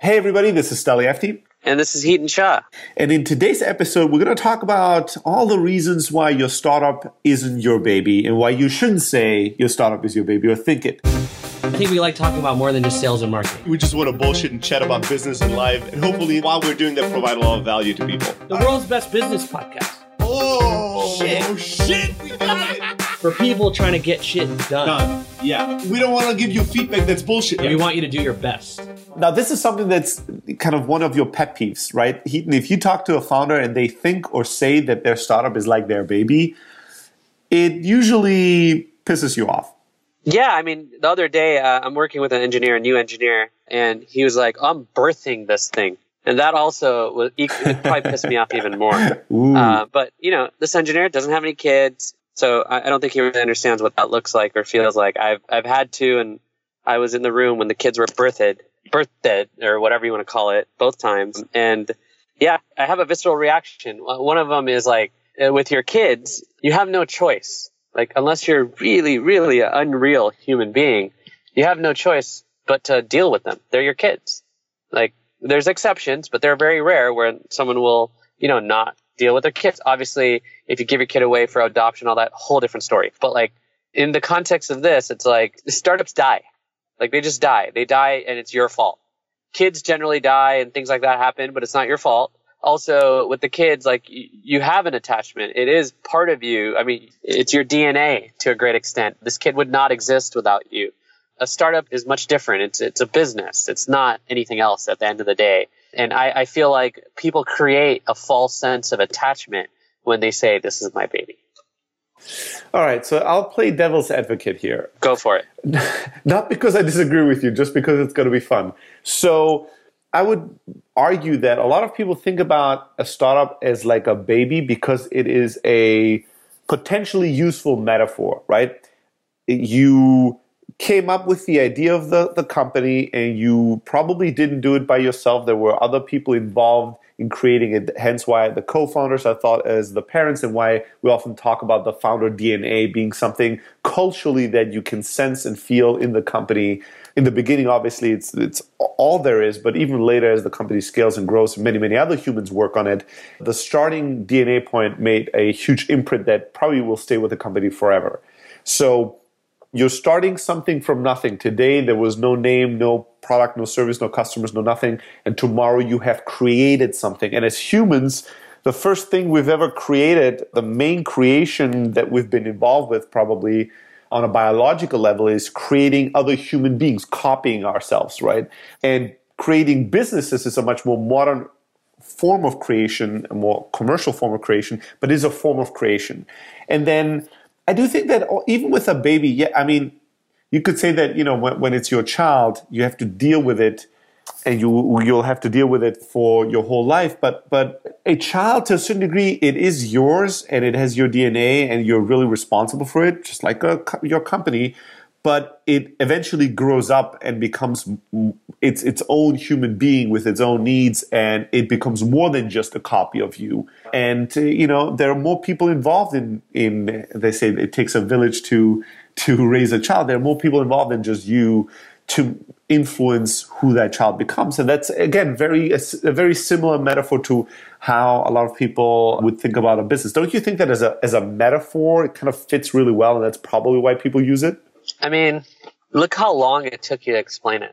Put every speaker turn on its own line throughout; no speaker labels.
Hey everybody, this is Stali Efti.
And this is Hiten Shah.
And in today's episode, we're going to talk about all the reasons why your startup isn't your baby and why you shouldn't say your startup is your baby or think it.
I think we like talking about more than just sales and marketing.
We just want to bullshit and chat about business and life. And hopefully, while we're doing that, provide a lot of value to people.
The world's best business podcast.
Oh, shit. We got it.
For people trying to get shit done.
Yeah. We don't want to give you feedback that's bullshit.
We want you to do your best.
Now, this is something that's kind of one of your pet peeves, right? Hiten, if you talk to a founder and they think or say that their startup is like their baby, it usually pisses you off.
Yeah, I mean, the other day, I'm working with a new engineer, and he was like, I'm birthing this thing. And that also it probably pissed me off even more. But, this engineer doesn't have any kids, so I don't think he really understands what that looks like or feels like. I've had to, and I was in the room when the kids were birthed, or whatever you want to call it, both times. And yeah, I have a visceral reaction. One of them is like, with your kids, you have no choice. Like, unless you're really, really an unreal human being, you have no choice but to deal with them. They're your kids. Like, there's exceptions, but they're very rare where someone will, not deal with their kids. Obviously, if you give your kid away for adoption, all that, whole different story. But like, in the context of this, it's like, startups die. Like, they just die. They die, and it's your fault. Kids generally die, and things like that happen, but it's not your fault. Also, with the kids, like, you have an attachment. It is part of you. I mean, it's your DNA to a great extent. This kid would not exist without you. A startup is much different. It's a business. It's not anything else at the end of the day. And I feel like people create a false sense of attachment when they say, this is my baby.
All right, so I'll play devil's advocate here.
Go for it.
Not because I disagree with you, just because it's going to be fun. So I would argue that a lot of people think about a startup as like a baby because it is a potentially useful metaphor, right? You came up with the idea of the company and you probably didn't do it by yourself. There were other people involved in creating it, hence why the co-founders are thought as the parents and why we often talk about the founder DNA being something culturally that you can sense and feel in the company. In the beginning, obviously, it's all there is, but even later as the company scales and grows, many, many other humans work on it. The starting DNA point made a huge imprint that probably will stay with the company forever. So you're starting something from nothing. Today, there was no name, no product, no service, no customers, no nothing. And tomorrow you have created something. And as humans, the first thing we've ever created, the main creation that we've been involved with probably on a biological level is creating other human beings, copying ourselves, right? And creating businesses is a much more modern form of creation, a more commercial form of creation, but is a form of creation. And then I do think that even with a baby, you could say that, when it's your child, you have to deal with it and you'll have to deal with it for your whole life. But a child, to a certain degree, it is yours and it has your DNA and you're really responsible for it, just like your company. But it eventually grows up and becomes its own human being with its own needs, and it becomes more than just a copy of you. And there are more people involved in. They say it takes a village to raise a child. There are more people involved than just you to influence who that child becomes. And that's, again, a very similar metaphor to how a lot of people would think about a business. Don't you think that as a metaphor, it kind of fits really well, and that's probably why people use it?
I mean, look how long it took you to explain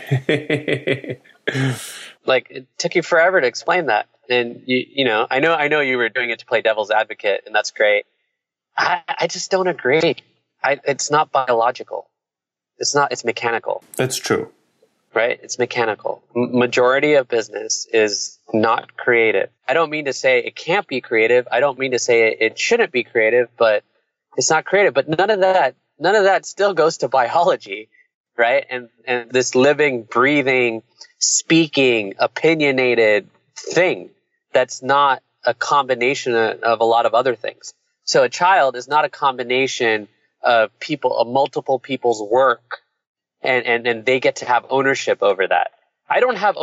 it. Like, it took you forever to explain that. And, I know you were doing it to play devil's advocate, and that's great. I just don't agree. It's not biological. It's mechanical.
That's true.
Right? It's mechanical. Majority of business is not creative. I don't mean to say it can't be creative. I don't mean to say it shouldn't be creative, but it's not creative. But none of that still goes to biology, right? And this living, breathing, speaking, opinionated thing that's not a combination of a lot of other things. So a child is not a combination of multiple people's work, and they get to have ownership over that. I don't have